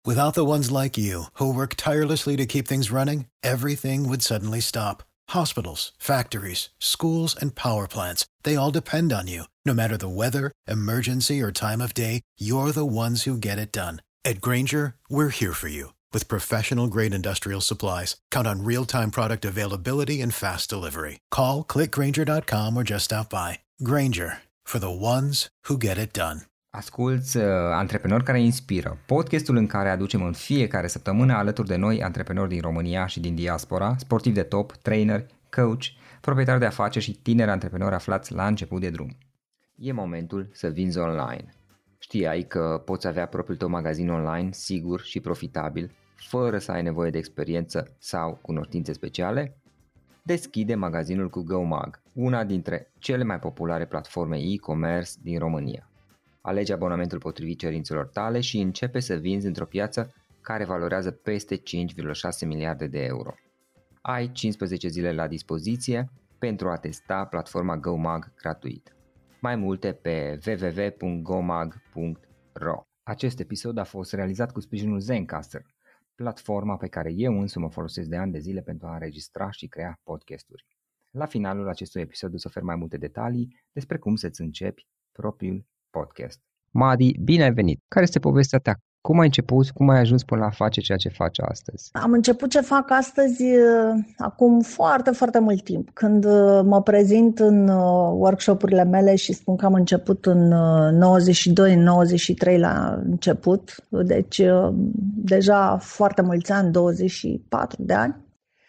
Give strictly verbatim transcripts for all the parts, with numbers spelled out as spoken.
Without the ones like you, who work tirelessly to keep things running, everything would suddenly stop. Hospitals, factories, schools, and power plants, they all depend on you. No matter the weather, emergency, or time of day, you're the ones who get it done. At Grainger, we're here for you. With professional-grade industrial supplies, count on real-time product availability and fast delivery. Call, click grainger dot com, or just stop by. Grainger, for the ones who get it done. Asculți uh, Antreprenori care inspiră, podcastul în care aducem în fiecare săptămână alături de noi antreprenori din România și din diaspora, sportivi de top, trainer, coach, proprietari de afaceri și tineri antreprenori aflați la început de drum. E momentul să vinzi online. Știai că poți avea propriul tău magazin online sigur și profitabil, fără să ai nevoie de experiență sau cunoștințe speciale? Deschide magazinul cu GoMag, una dintre cele mai populare platforme e-commerce din România. Alege abonamentul potrivit cerințelor tale și începe să vinzi într-o piață care valorează peste cinci virgulă șase miliarde de euro. Ai cincisprezece zile la dispoziție pentru a testa platforma GoMag gratuit. Mai multe pe w w w punct gomag punct r o. Acest episod a fost realizat cu sprijinul Zencastr, platforma pe care eu însumi o folosesc de ani de zile pentru a înregistra și crea podcasturi. La finalul acestui episod îți ofer mai multe detalii despre cum să-ți începi propriul podcast. Madi, bine ai venit! Care este povestea ta? Cum ai început? Cum ai ajuns până la a face ceea ce faci astăzi? Am început ce fac astăzi acum foarte, foarte mult timp. Când mă prezint în workshop-urile mele și spun că am început în nouăzeci și doi, în nouăzeci și trei la început, deci deja foarte mulți ani, douăzeci și patru de ani.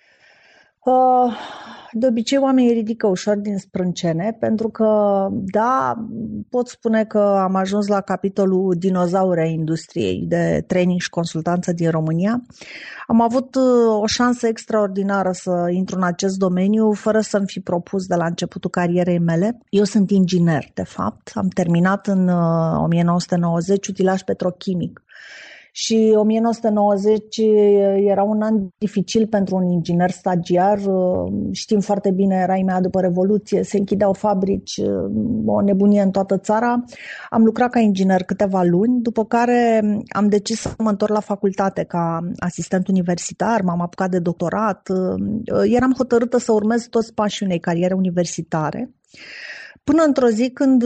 De obicei oamenii ridică ușor din sprâncene pentru că, da, pot spune că am ajuns la capitolul dinozaure industriei de training și consultanță din România. Am avut o șansă extraordinară să intru în acest domeniu fără să-mi fi propus de la începutul carierei mele. Eu sunt inginer, de fapt. Am terminat în o mie nouă sute nouăzeci utilaj petrochimic. Și o mie nouă sute nouăzeci era un an dificil pentru un inginer stagiar. Știm foarte bine, era imediat după Revoluție, se închideau fabrici, o nebunie în toată țara. Am lucrat ca inginer câteva luni, după care am decis să mă întorc la facultate ca asistent universitar, m-am apucat de doctorat. Eram hotărâtă să urmez toți pașii unei cariere universitare. Până într-o zi când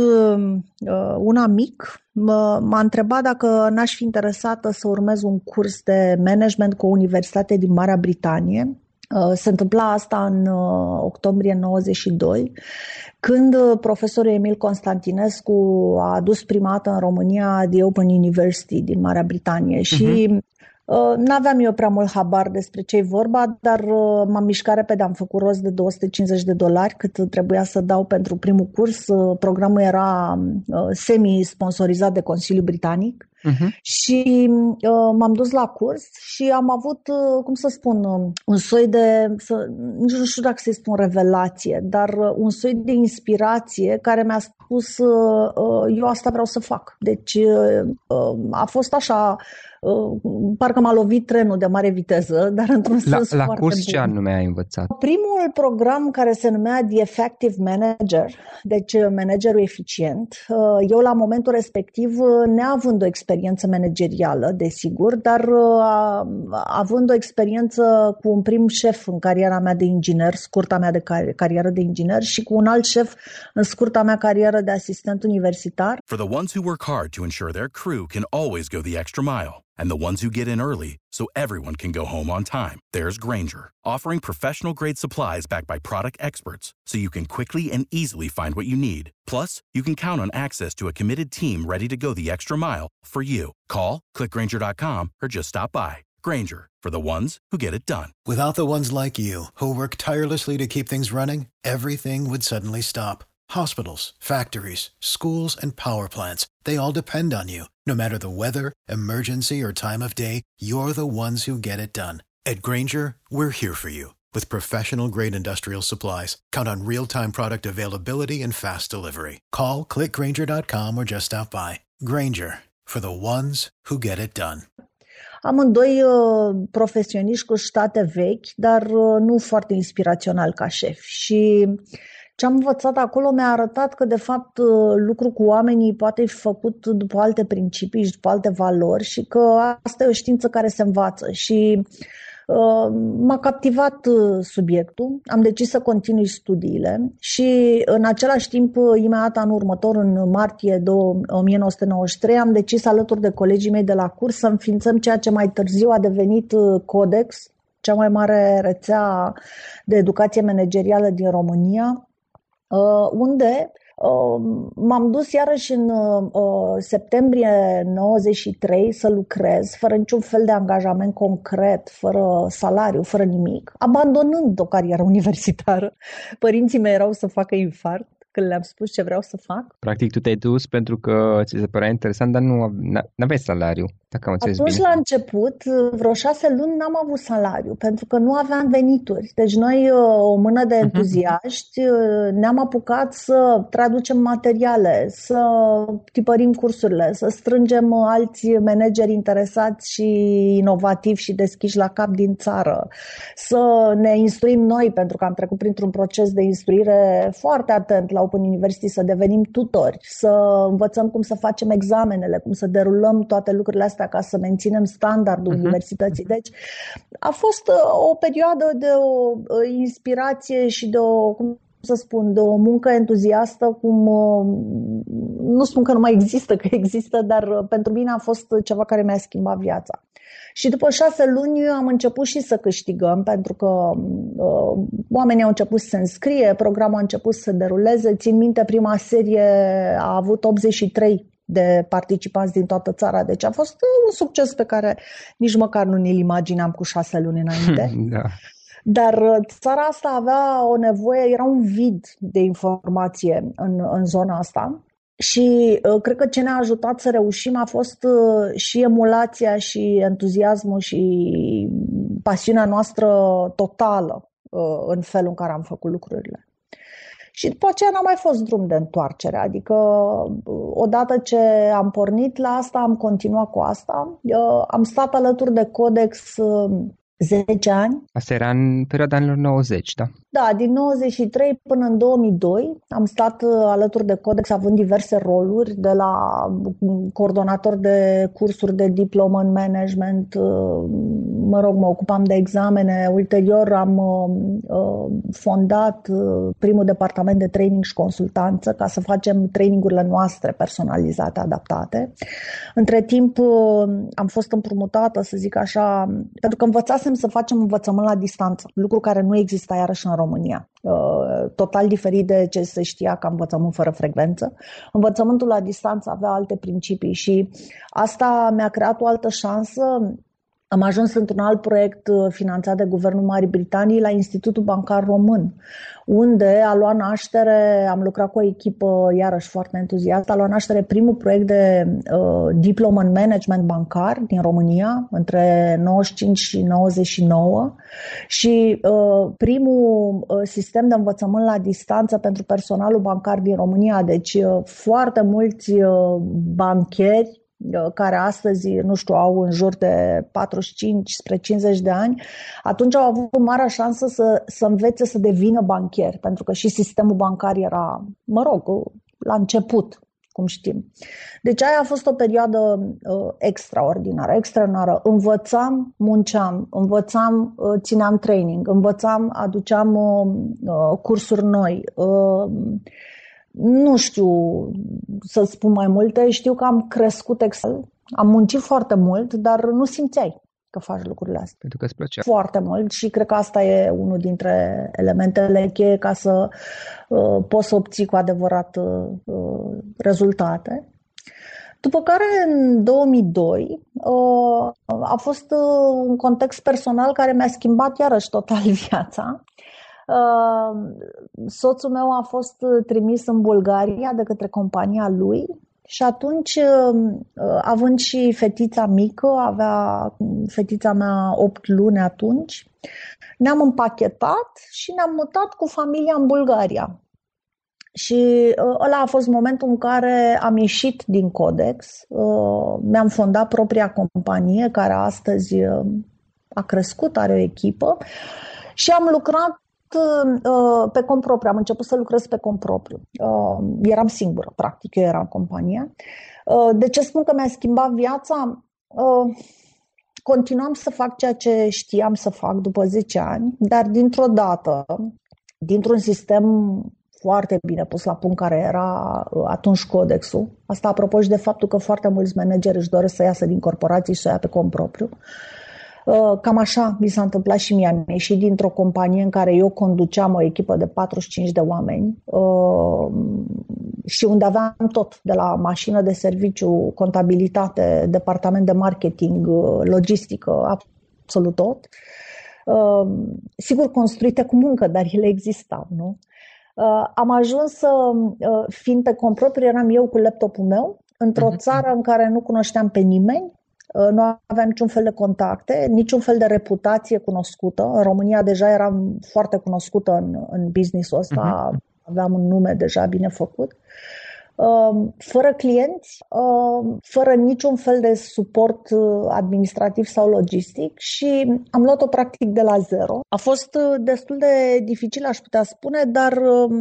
un amic m-a întrebat dacă n-aș fi interesată să urmez un curs de management cu o universitate din Marea Britanie. Se întâmpla asta în octombrie nouăzeci și doi, când profesorul Emil Constantinescu a adus prima dată în România The Open University din Marea Britanie. Uh-huh. Și n-aveam eu prea mult habar despre ce-i vorba, dar m-am mișcat repede, am făcut rost de două sute cincizeci de dolari cât trebuia să dau pentru primul curs. Programul era semi-sponsorizat de Consiliul Britanic. Uh-huh. Și uh, m-am dus la curs și am avut, uh, cum să spun, uh, un soi de, să, nici nu știu dacă să-i spun revelație, dar uh, un soi de inspirație care mi-a spus uh, uh, eu asta vreau să fac. Deci uh, uh, a fost așa, uh, parcă m-a lovit trenul de mare viteză, dar într-un la, sens la foarte curs bun. Ce anume ai învățat? Primul program care se numea The Effective Manager, deci managerul eficient, uh, eu la momentul respectiv, neavând o experiență managerială, desigur, dar uh, având o experiență cu un prim șef în cariera mea de inginer, scurta mea de car- carieră de inginer, și cu un alt șef în scurta mea carieră de asistent universitar. For the ones who work hard to ensure their crew can always go the extra mile, and the ones who get in early so everyone can go home on time, there's Grainger, offering professional-grade supplies backed by product experts so you can quickly and easily find what you need. Plus, you can count on access to a committed team ready to go the extra mile for you. Call, click grainger dot com, or just stop by. Grainger, for the ones who get it done. Without the ones like you, who work tirelessly to keep things running, everything would suddenly stop. Hospitals, factories, schools, and power plants, they all depend on you. No matter the weather, emergency, or time of day, you're the ones who get it done. At Grainger, we're here for you. With professional-grade industrial supplies, count on real-time product availability and fast delivery. Call, click grainger dot com, or just stop by. Grainger, for the ones who get it done. Amândoi uh, profesioniști cu state vechi, dar uh, nu foarte inspirațional ca șef. Și Ce am învățat acolo mi-a arătat că, de fapt, lucru cu oamenii poate fi făcut după alte principii și după alte valori și că asta e o știință care se învață. Și uh, m-a captivat subiectul, am decis să continui studiile și, în același timp, imediat anul următor, în martie o mie nouă sute nouăzeci și trei, am decis alături de colegii mei de la curs să înființăm ceea ce mai târziu a devenit Codex, cea mai mare rețea de educație managerială din România, unde m-am dus iarăși în septembrie nouăzeci și trei să lucrez, fără niciun fel de angajament concret, fără salariu, fără nimic, abandonând o carieră universitară. Părinții mei erau să facă infarct când le-am spus ce vreau să fac. Practic tu te-ai dus pentru că ți se părea interesant, dar nu aveai salariu, dacă am înțeles bine. Atunci, la început, vreo șase luni n-am avut salariu, pentru că nu aveam venituri. Deci noi, o mână de entuziaști, ne-am apucat să traducem materiale, să tipărim cursurile, să strângem alți manageri interesați și inovativi și deschiși la cap din țară, să ne instruim noi, pentru că am trecut printr-un proces de instruire foarte atent la Open University, să devenim tutori, să învățăm cum să facem examenele, cum să derulăm toate lucrurile astea ca să menținem standardul uh-huh. universității. Deci a fost o perioadă de o inspirație și de o, cum să spun, de o muncă entuziastă, cum nu spun că nu mai există, că există, dar pentru mine a fost ceva care mi-a schimbat viața. Și după șase luni am început și să câștigăm, pentru că uh, oamenii au început să se înscrie, programul a început să se deruleze. Țin minte, prima serie a avut optzeci și trei de participanți din toată țara, deci a fost un succes pe care nici măcar nu ne-l imaginam cu șase luni înainte. Da. Dar țara asta avea o nevoie, era un vid de informație în, în zona asta. Și uh, cred că ce ne-a ajutat să reușim a fost uh, și emulația și entuziasmul și pasiunea noastră totală uh, în felul în care am făcut lucrurile. Și după aceea n-a mai fost drum de întoarcere, adică uh, odată ce am pornit la asta, am continuat cu asta. Uh, am stat alături de Codex uh, zece ani. Asta era în perioada anilor nouăzeci, da? Da, din nouăzeci și trei până în două mii doi am stat alături de Codex având diverse roluri, de la coordonator de cursuri de diplomă în management, mă rog, mă ocupam de examene, ulterior am fondat primul departament de training și consultanță ca să facem trainingurile noastre personalizate, adaptate. Între timp am fost împrumutată, să zic așa, pentru că învățasem să facem învățământ la distanță, lucru care nu exista iarăși în România. Total diferit de ce se știa ca învățământ fără frecvență. Învățământul la distanță avea alte principii și asta mi-a creat o altă șansă. Am ajuns într-un alt proiect finanțat de Guvernul Marii Britanii la Institutul Bancar Român, unde a luat naștere, am lucrat cu o echipă iarăși foarte entuziastă, a luat naștere primul proiect de uh, diplomă în management bancar din România, între nouăzeci și cinci și nouăzeci și nouă și uh, primul uh, sistem de învățământ la distanță pentru personalul bancar din România, deci uh, foarte mulți uh, bancheri care astăzi, nu știu, au în jur de patruzeci și cinci spre cincizeci de ani, atunci au avut marea șansă să, să învețe să devină bancheri, pentru că și sistemul bancar era, mă rog, la început, cum știm. Deci aia a fost o perioadă uh, extraordinară, extraordinară. Învățam, munceam, învățam, uh, țineam training, învățam, aduceam uh, cursuri noi. Uh, Nu știu să spun mai multe, știu că am crescut excel, am muncit foarte mult, dar nu simțeai că faci lucrurile astea. Pentru că îți plăcea. Foarte mult și cred că asta e unul dintre elementele cheie ca să uh, poți să obții cu adevărat uh, rezultate. După care, în două mii doi, uh, a fost uh, un context personal care mi-a schimbat iarăși total viața. Uh, soțul meu a fost trimis în Bulgaria de către compania lui și atunci, uh, având și fetița mică, avea fetița mea opt luni atunci, ne-am împachetat și ne-am mutat cu familia în Bulgaria. Și uh, ăla a fost momentul în care am ieșit din Codex, uh, mi-am fondat propria companie care astăzi uh, a crescut, are o echipă și am lucrat uh, pe cont propriu, am început să lucrez pe cont propriu. Uh, eram singură, practic, eu eram compania. Uh, de ce spun că mi-a schimbat viața? Uh, continuam să fac ceea ce știam să fac după zece ani, dar dintr-o dată, dintr-un sistem foarte bine pus la punct care era atunci Codexul, asta apropo și de faptul că foarte mulți manageri își doresc să iasă din corporații și să o ia pe cont propriu. Cam așa mi s-a întâmplat și mie. Am ieșit dintr-o companie în care eu conduceam o echipă de patruzeci și cinci de oameni și unde aveam tot, de la mașină de serviciu, contabilitate, departament de marketing, logistică, absolut tot. Sigur, construite cu muncă, dar ele existau, nu? Am ajuns să, fiind pe cont propriu, eram eu cu laptopul meu, într-o țară în care nu cunoșteam pe nimeni, nu aveam niciun fel de contacte, niciun fel de reputație cunoscută. În România deja eram foarte cunoscută în, în business-ul ăsta, uh-huh. aveam un nume deja bine făcut. Fără clienți, fără niciun fel de suport administrativ sau logistic și am luat-o practic de la zero. A fost destul de dificil, aș putea spune, dar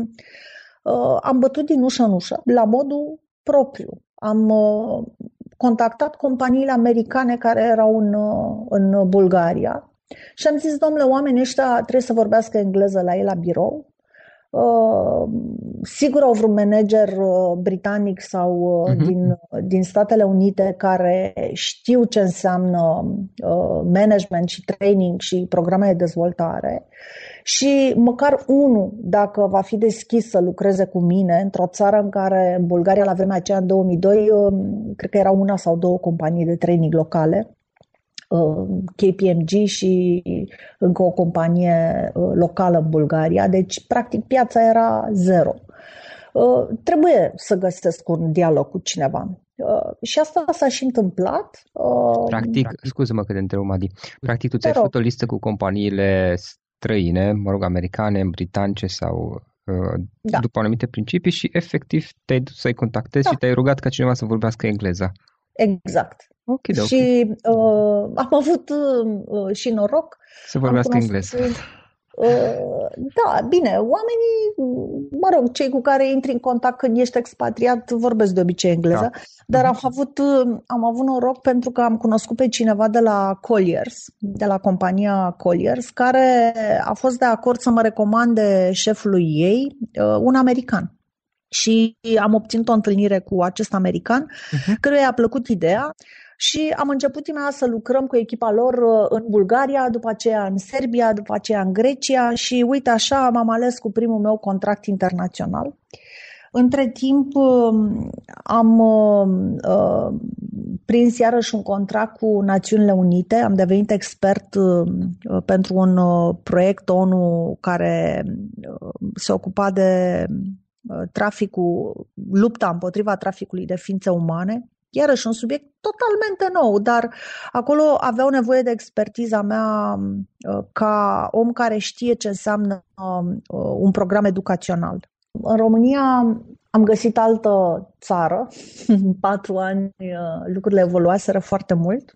am bătut din ușă în ușă, la modul propriu. Am contactat companiile americane care erau în, în Bulgaria și am zis, domnule, oamenii ăștia trebuie să vorbească engleză la ei la birou. Uh, sigur au vreun manager uh, britanic sau uh, uh-huh. din, din Statele Unite care știu ce înseamnă uh, management și training și programe de dezvoltare și măcar unul, dacă va fi deschis să lucreze cu mine într-o țară în care, în Bulgaria la vremea aceea, în două mii doi, uh, cred că erau una sau două companii de training locale, K P M G și încă o companie locală în Bulgaria, deci practic piața era zero. Trebuie să găsesc un dialog cu cineva. Și asta s-a și întâmplat. Practic, scuze-mă că te întreb, Madi, practic tu ți-ai făcut o listă cu companiile străine, mă rog, americane, britanice sau da. după anumite principii și efectiv te-ai dus să-i contactezi da. și te-ai rugat ca cineva să vorbească engleza. Exact. Okay, okay. Și uh, am avut uh, și noroc. Să vorbească engleză. Uh, da, bine, oamenii, mă rog, cei cu care intri în contact când ești expatriat vorbesc de obicei engleză, da. dar am avut, am avut noroc pentru că am cunoscut pe cineva de la Colliers, de la compania Colliers, care a fost de acord să mă recomande șefului ei, uh, un american. Și am obținut o întâlnire cu acest american, uh-huh. căruia i-a plăcut ideea și am început imediat să lucrăm cu echipa lor în Bulgaria, după aceea în Serbia, după aceea în Grecia și uite așa m-am ales cu primul meu contract internațional. Între timp am uh, prins iarăși un contract cu Națiunile Unite, am devenit expert uh, pentru un uh, proiect O N U care uh, se ocupa de traficul, lupta împotriva traficului de ființe umane, iarăși un subiect totalmente nou, dar acolo aveau nevoie de expertiza mea ca om care știe ce înseamnă un program educațional. În România am găsit altă țară, în patru ani lucrurile evoluaseră foarte mult.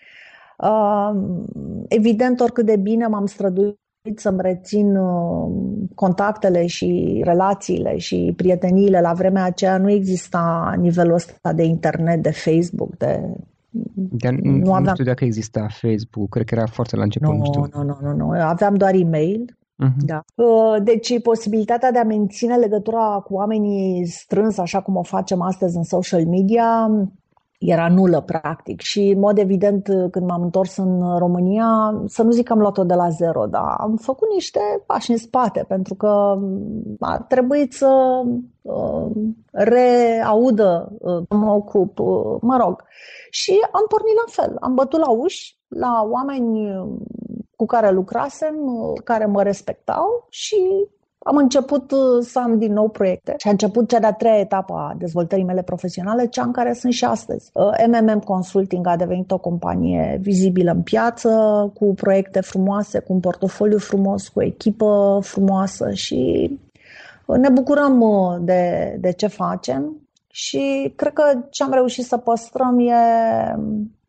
Evident, oricât de bine m-am străduit să-mi rețin contactele și relațiile și prieteniile. La vremea aceea nu exista nivelul ăsta de internet, de Facebook, de... Dar nu, nu, aveam... nu știu dacă exista Facebook, cred că era foarte la început, nu, nu știu. Nu, nu, nu, nu, aveam doar e-mail. Uh-huh. Da. Deci posibilitatea de a menține legătura cu oamenii strâns, așa cum o facem astăzi în social media, era nulă, practic. Și, în mod evident, când m-am întors în România, să nu zic că am luat-o de la zero, dar am făcut niște pași în spate, pentru că a trebuit să uh, reaudă, uh, mă ocup, uh, mă rog. Și am pornit la fel. Am bătut la uși, la oameni cu care lucrasem, uh, care mă respectau și... am început să am din nou proiecte și a început cea de-a treia etapă a dezvoltării mele profesionale, cea în care sunt și astăzi. M M M Consulting a devenit o companie vizibilă în piață, cu proiecte frumoase, cu un portofoliu frumos, cu o echipă frumoasă și ne bucurăm de, de ce facem și cred că ce am reușit să păstrăm e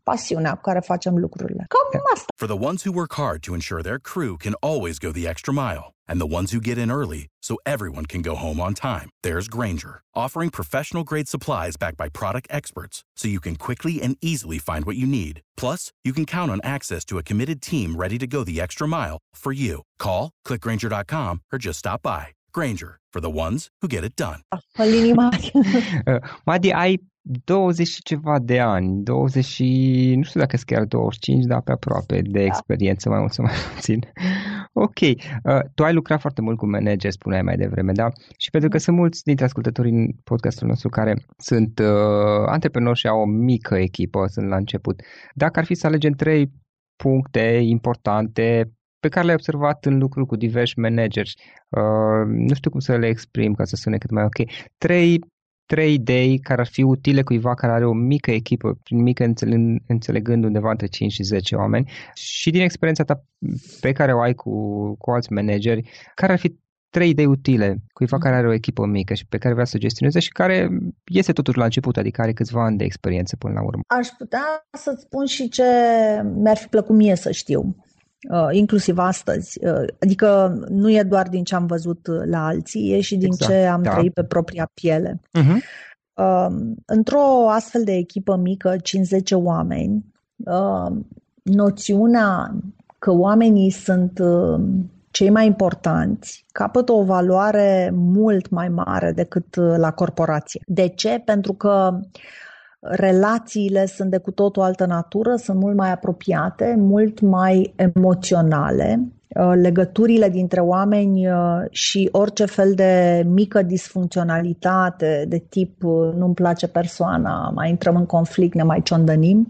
pasiunea cu care facem lucrurile. Cam asta. For the ones who work hard to ensure their crew can always go the extra mile, and the ones who get in early so everyone can go home on time, there's Grainger, offering professional-grade supplies backed by product experts so you can quickly and easily find what you need. Plus, you can count on access to a committed team ready to go the extra mile for you. Call, click grainger dot com, or just stop by. Grainger, for the ones who get it done. În linii mari. Madi, ai douăzeci și ceva de ani, douăzeci și, nu știu dacă sunt chiar douăzeci și cinci, dar pe aproape de experiență, mai mult sau mai puțin. Ok, uh, tu ai lucrat foarte mult cu manageri, spuneai mai devreme, da? Și pentru că sunt mulți dintre ascultătorii în podcastul nostru care sunt uh, antreprenori și au o mică echipă, sunt la început. Dacă ar fi să alegem trei puncte importante pe care le-ai observat în lucruri cu diversi manageri, uh, nu știu cum să le exprim ca să sune cât mai ok, trei trei idei care ar fi utile cuiva care are o mică echipă, prin mică înțelegând undeva între cinci și zece oameni, și din experiența ta pe care o ai cu, cu alți manageri, care ar fi trei idei utile cuiva care are o echipă mică și pe care vrea să o gestioneze și care iese totuși la început, adică are câțiva ani de experiență până la urmă? Aș putea să-ți spun și ce mi-ar fi plăcut mie să știu. Uh, inclusiv astăzi. Uh, adică nu e doar din ce am văzut la alții, e și din exact, ce am da. trăit pe propria piele. Uh-huh. Uh, într-o astfel de echipă mică, cinci zece oameni, uh, noțiunea că oamenii sunt uh, cei mai importanți capătă o valoare mult mai mare decât la corporație. De ce? Pentru că relațiile sunt de cu tot o altă natură, sunt mult mai apropiate, mult mai emoționale. Legăturile dintre oameni și orice fel de mică disfuncționalitate de tip nu-mi place persoana, mai intrăm în conflict, ne mai ciondănim,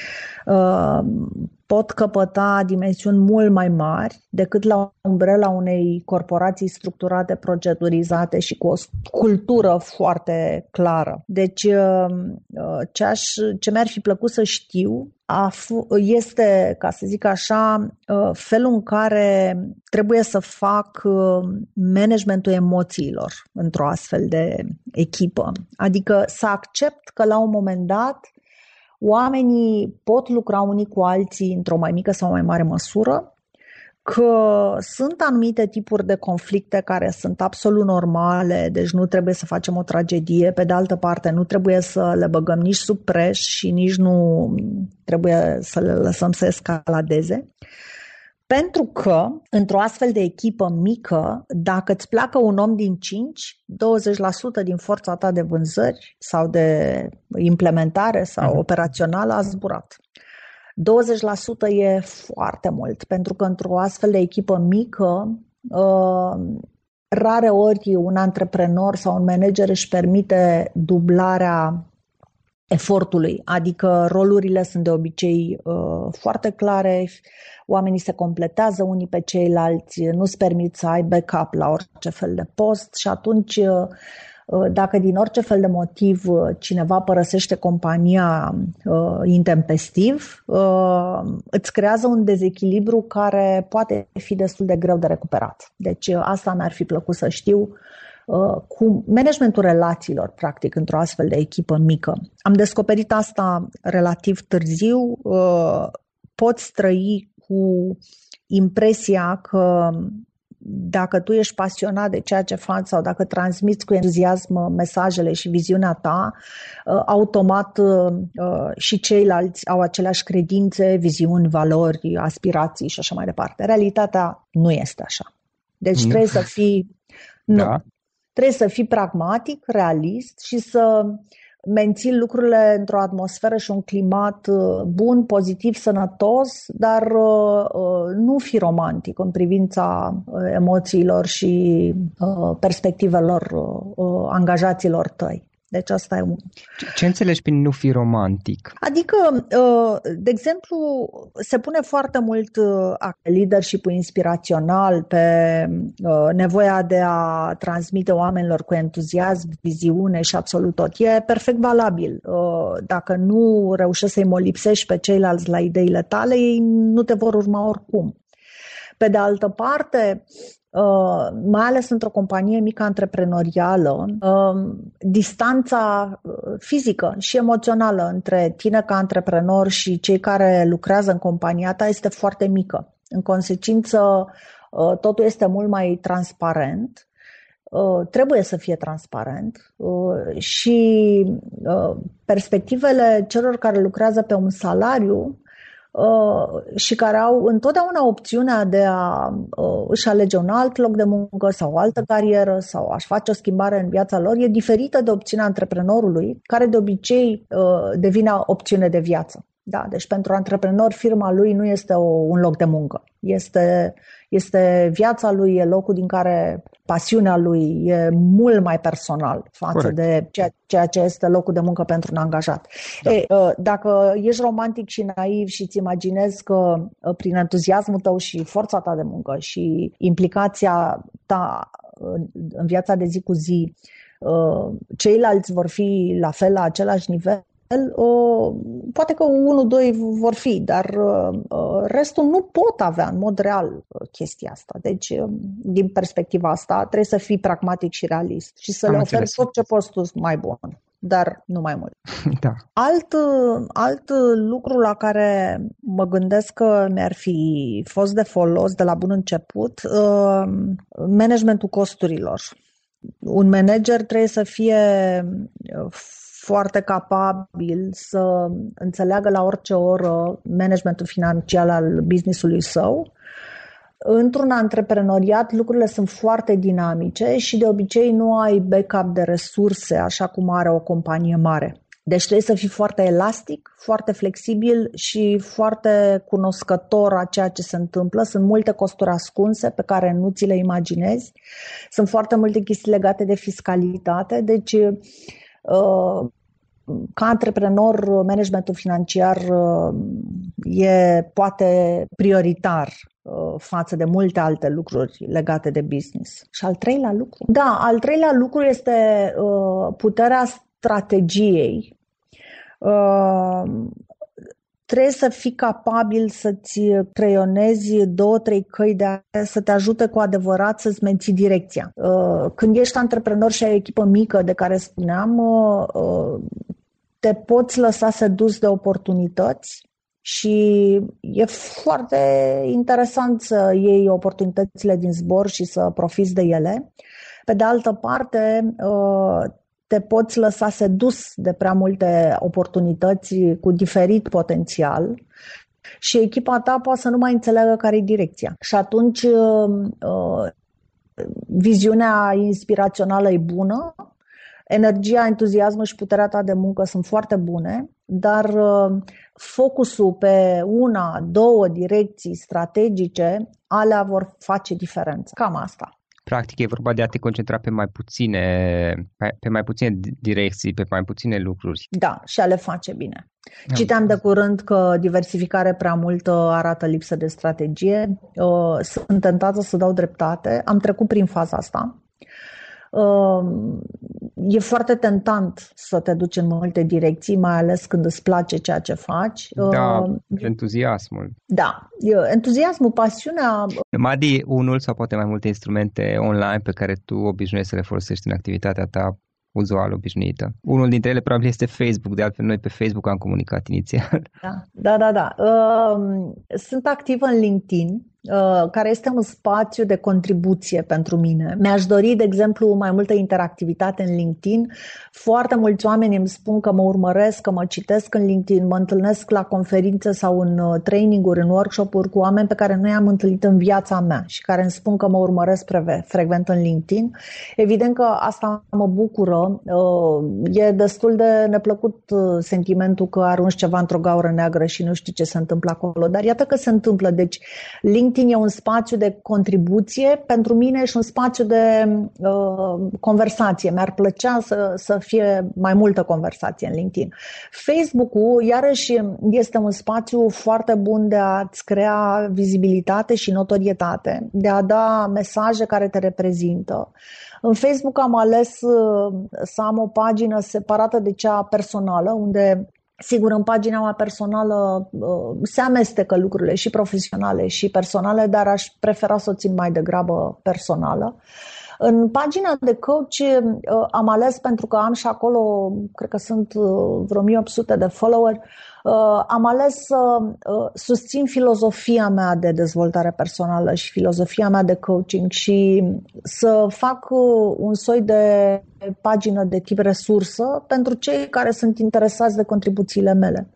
pot căpăta dimensiuni mult mai mari decât la umbrela unei corporații structurate, procedurizate și cu o cultură foarte clară. Deci, ce, aș, ce mi-ar fi plăcut să știu este, ca să zic așa, felul în care trebuie să fac managementul emoțiilor într-o astfel de echipă. Adică să accept că la un moment dat oamenii pot lucra unii cu alții într-o mai mică sau mai mare măsură, că sunt anumite tipuri de conflicte care sunt absolut normale, deci nu trebuie să facem o tragedie, pe de altă parte nu trebuie să le băgăm nici sub preș și nici nu trebuie să le lăsăm să escaladeze. Pentru că, într-o astfel de echipă mică, dacă îți pleacă un om din cinci, douăzeci la sută din forța ta de vânzări sau de implementare sau uh-huh. operațională a zburat. douăzeci la sută e foarte mult, pentru că într-o astfel de echipă mică, uh, rare ori un antreprenor sau un manager își permite dublarea efortului, adică rolurile sunt de obicei uh, foarte clare, oamenii se completează unii pe ceilalți, nu-ți permit să ai backup la orice fel de post și atunci uh, dacă din orice fel de motiv cineva părăsește compania uh, intempestiv, uh, îți creează un dezechilibru care poate fi destul de greu de recuperat. Deci asta mi-ar fi plăcut să știu. Cu managementul relațiilor, practic, într-o astfel de echipă mică. Am descoperit asta relativ târziu. Poți trăi cu impresia că dacă tu ești pasionat de ceea ce faci sau dacă transmiți cu entuziasm mesajele și viziunea ta, automat și ceilalți au aceleași credințe, viziuni, valori, aspirații și așa mai departe. Realitatea nu este așa. Deci nu. trebuie să fii... Nu. Da. Trebuie să fii pragmatic, realist și să menții lucrurile într-o atmosferă și un climat bun, pozitiv, sănătos, dar nu fi romantic în privința emoțiilor și perspectivelor angajaților tăi. Deci asta e un... Ce, ce înțelegi prin nu fi romantic? Adică, de exemplu, se pune foarte mult leadership-ul inspirațional pe nevoia de a transmite oamenilor cu entuziasm, viziune și absolut tot. E perfect valabil. Dacă nu reușești să-i molipsești pe ceilalți la ideile tale, ei nu te vor urma oricum. Pe de altă parte, mai ales într-o companie mică antreprenorială, distanța fizică și emoțională între tine ca antreprenor și cei care lucrează în compania ta este foarte mică. În consecință, totul este mult mai transparent. Trebuie să fie transparent și perspectivele celor care lucrează pe un salariu și care au întotdeauna opțiunea de a își alege un alt loc de muncă sau o altă carieră sau a-și face o schimbare în viața lor, e diferită de opțiunea antreprenorului, care de obicei devine opțiune de viață. Da, deci pentru antreprenor firma lui nu este o, un loc de muncă, este, este viața lui, e locul din care pasiunea lui e mult mai personal față Corect. de ceea, ceea ce este locul de muncă pentru un angajat. Da. E, dacă ești romantic și naiv și îți imaginezi că prin entuziasmul tău și forța ta de muncă și implicația ta în, în viața de zi cu zi, ceilalți vor fi la fel la același nivel, poate că unul, doi vor fi, dar restul nu pot avea în mod real chestia asta. Deci, din perspectiva asta, trebuie să fii pragmatic și realist și să Am le oferi tot ce poți tu mai bun, dar nu mai mult. Da. Alt, alt lucru la care mă gândesc că mi-ar fi fost de folos de la bun început, managementul costurilor. Un manager trebuie să fie foarte capabil să înțeleagă la orice oră managementul financiar al business-ului său. Într-un antreprenoriat lucrurile sunt foarte dinamice și de obicei nu ai backup de resurse așa cum are o companie mare. Deci trebuie să fii foarte elastic, foarte flexibil și foarte cunoscător a ceea ce se întâmplă. Sunt multe costuri ascunse pe care nu ți le imaginezi. Sunt foarte multe chestii legate de fiscalitate. Deci ca antreprenor, managementul financiar e poate prioritar față de multe alte lucruri legate de business. Și al treilea lucru? Da, al treilea lucru este puterea strategiei. Trebuie să fii capabil să-ți creionezi două, trei căi de a să te ajute cu adevărat să-ți menții direcția. Când ești antreprenor și ai o echipă mică de care spuneam, te poți lăsa sedus de oportunități și e foarte interesant să iei oportunitățile din zbor și să profiți de ele. Pe de altă parte, te poți lăsa sedus de prea multe oportunități cu diferit potențial și echipa ta poate să nu mai înțeleagă care e direcția. Și atunci viziunea inspirațională e bună, energia, entuziasmul și puterea ta de muncă sunt foarte bune, dar focusul pe una, două direcții strategice, alea vor face diferența. Cam asta. Practic e vorba de a te concentra pe mai puține, pe, pe mai puține direcții, pe mai puține lucruri. Da, și a le face bine. Am Citeam de curând că diversificare prea multă arată lipsă de strategie. Sunt tentată să dau dreptate. Am trecut prin faza asta. E foarte tentant să te duci în multe direcții, mai ales când îți place ceea ce faci. Da, entuziasmul. Da, entuziasmul, pasiunea. Madi, unul sau poate mai multe instrumente online pe care tu obișnuiești să le folosești în activitatea ta uzual obișnuită. Unul dintre ele probabil este Facebook, de altfel noi pe Facebook am comunicat inițial. Da, da, da. da. Sunt activă în LinkedIn, care este un spațiu de contribuție pentru mine. Mi-aș dori, de exemplu, mai multă interactivitate în LinkedIn. Foarte mulți oameni îmi spun că mă urmăresc, că mă citesc în LinkedIn, mă întâlnesc la conferințe sau în training-uri, în workshop-uri cu oameni pe care nu i-am întâlnit în viața mea și care îmi spun că mă urmăresc frecvent în LinkedIn. Evident că asta mă bucură. E destul de neplăcut sentimentul că arunci ceva într-o gaură neagră și nu știi ce se întâmplă acolo, dar iată că se întâmplă. Deci LinkedIn e un spațiu de contribuție pentru mine și un spațiu de uh, conversație. Mi-ar plăcea să, să fie mai multă conversație în LinkedIn. Facebook-ul, iarăși, este un spațiu foarte bun de a-ți crea vizibilitate și notorietate, de a da mesaje care te reprezintă. În Facebook am ales uh, să am o pagină separată de cea personală, unde Sigur, în pagina mea personală se amestecă lucrurile și profesionale și personale, dar aș prefera să o țin mai degrabă personală. În pagina de coach am ales, pentru că am și acolo, cred că sunt vreo o mie opt sute de follower, am ales să susțin filozofia mea de dezvoltare personală și filozofia mea de coaching și să fac un soi de pagină de tip resursă pentru cei care sunt interesați de contribuțiile mele.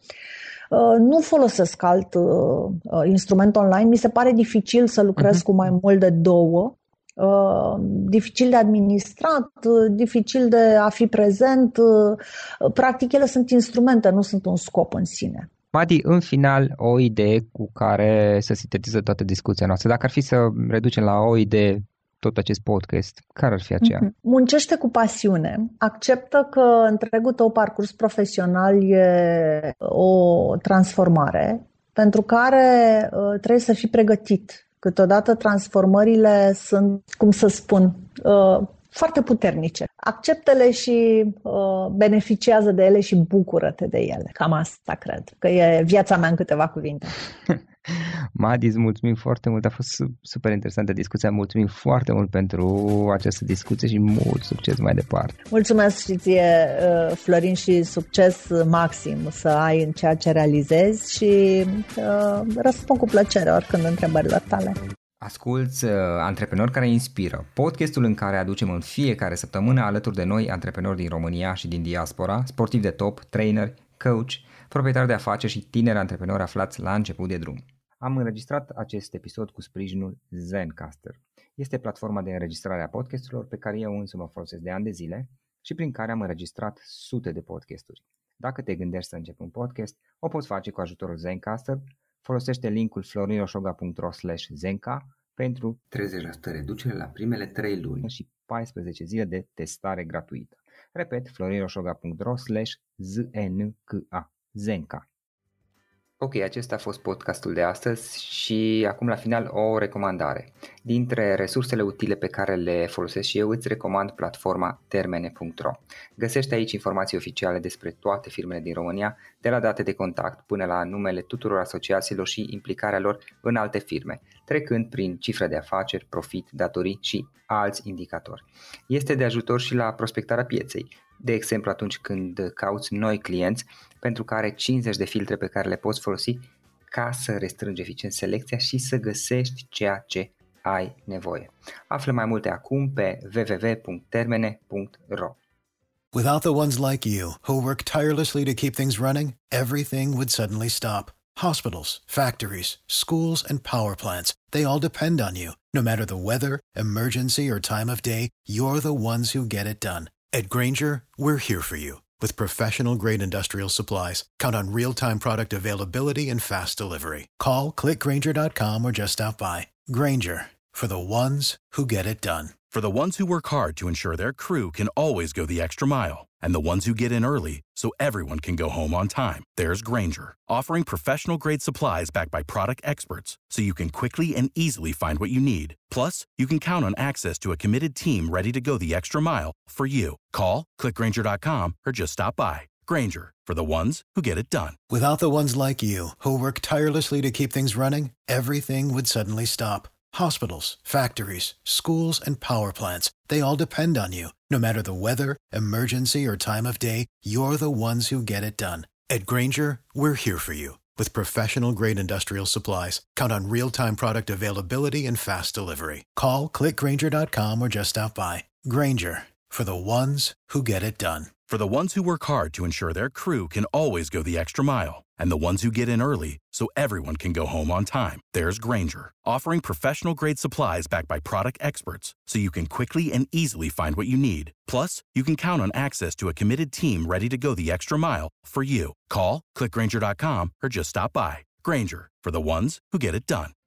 Nu folosesc alt instrument online, mi se pare dificil să lucrez uh-huh. cu mai mult de două. Uh, dificil de administrat, uh, dificil de a fi prezent. Uh, practic, ele sunt instrumente, nu sunt un scop în sine. Madi, în final, o idee cu care să sintetizeze toată discuția noastră. Dacă ar fi să reducem la o idee tot acest podcast, care ar fi aceea? Uh-huh. Muncește cu pasiune. Acceptă că întregul tău parcurs profesional e o transformare pentru care uh, trebuie să fii pregătit. Câteodată transformările sunt, cum să spun, foarte puternice. Acceptă-le și beneficiază de ele și bucură-te de ele. Cam asta cred, că e viața mea în câteva cuvinte. Madi, îți mulțumim foarte mult, a fost super interesantă discuția, mulțumim foarte mult pentru această discuție și mult succes mai departe. Mulțumesc și ție, Florin, și succes maxim să ai în ceea ce realizezi și uh, răspund cu plăcere oricând întrebările tale. Asculți uh, Antreprenori care inspiră, podcastul în care aducem în fiecare săptămână alături de noi antreprenori din România și din diaspora, sportivi de top, traineri, coach, proprietari de afaceri și tineri antreprenori aflați la început de drum. Am înregistrat acest episod cu sprijinul Zencastr. Este platforma de înregistrare a podcasturilor pe care eu însumi o folosesc de ani de zile și prin care am înregistrat sute de podcasturi. Dacă te gândești să începi un podcast, o poți face cu ajutorul Zencastr. Folosește linkul florinoshoga punct ro slash zenca pentru treizeci la sută reducere la primele trei luni și paisprezece zile de testare gratuită. Repet, florinoshoga punct ro slash zenca. Zenca. Ok, acesta a fost podcastul de astăzi și acum la final o recomandare. Dintre resursele utile pe care le folosesc și eu, îți recomand platforma termene punct ro. Găsești aici informații oficiale despre toate firmele din România, de la date de contact până la numele tuturor asociațiilor și implicarea lor în alte firme, trecând prin cifre de afaceri, profit, datorii și alți indicatori. Este de ajutor și la prospectarea pieței, de exemplu atunci când cauți noi clienți, pentru că are cincizeci de filtre pe care le poți folosi ca să restrângi eficient selecția și să găsești ceea ce ai nevoie. Află mai multe acum pe w w w punct termene punct ro. Without the ones like you, who work tirelessly to keep things running, everything would suddenly stop. Hospitals, factories, schools, and power plants, they all depend on you. No matter the weather, emergency, or time of day, you're the ones who get it done. At Grainger, we're here for you. With professional-grade industrial supplies, count on real-time product availability and fast delivery. Call, click grainger dot com, or just stop by. Grainger, for the ones who get it done. For the ones who work hard to ensure their crew can always go the extra mile, and the ones who get in early so everyone can go home on time, there's Grainger, offering professional-grade supplies backed by product experts so you can quickly and easily find what you need. Plus, you can count on access to a committed team ready to go the extra mile for you. Call, click grainger dot com, or just stop by. Grainger, for the ones who get it done. Without the ones like you, who work tirelessly to keep things running, everything would suddenly stop. Hospitals, factories, schools, and power plants, they all depend on you. No matter the weather, emergency, or time of day, you're the ones who get it done. At Grainger, we're here for you. With professional-grade industrial supplies, count on real-time product availability and fast delivery. Call, click grainger dot com, or just stop by. Grainger, for the ones who get it done. For the ones who work hard to ensure their crew can always go the extra mile, and the ones who get in early so everyone can go home on time, there's Grainger, offering professional-grade supplies backed by product experts so you can quickly and easily find what you need. Plus, you can count on access to a committed team ready to go the extra mile for you. Call, click grainger dot com, or just stop by. Grainger, for the ones who get it done.